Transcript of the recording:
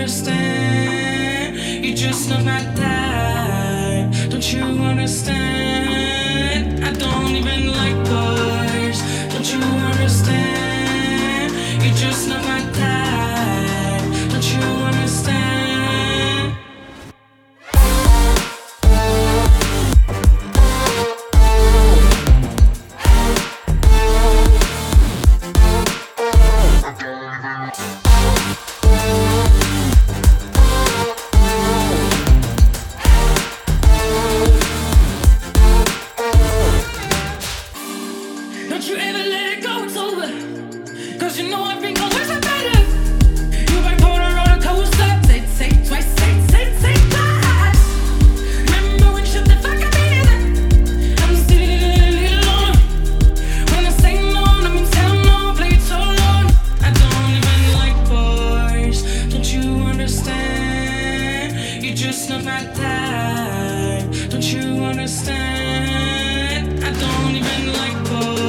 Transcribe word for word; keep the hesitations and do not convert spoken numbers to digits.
understand? You're just not my type. Don't you understand? I don't even like boys. Don't you understand? You're just not my type. Don't you understand? Don't you ever let it go, it's over. Cause you know everything always are better. You been put on roller coaster. Say, say, twice, say, say, say, twice. Remember when you shut the fuck up in? I'm still a little alone. When I say no, I mean tell no, play it so long. I don't even like boys. Don't you understand? You're just not my type. Don't you understand? I don't even like boys.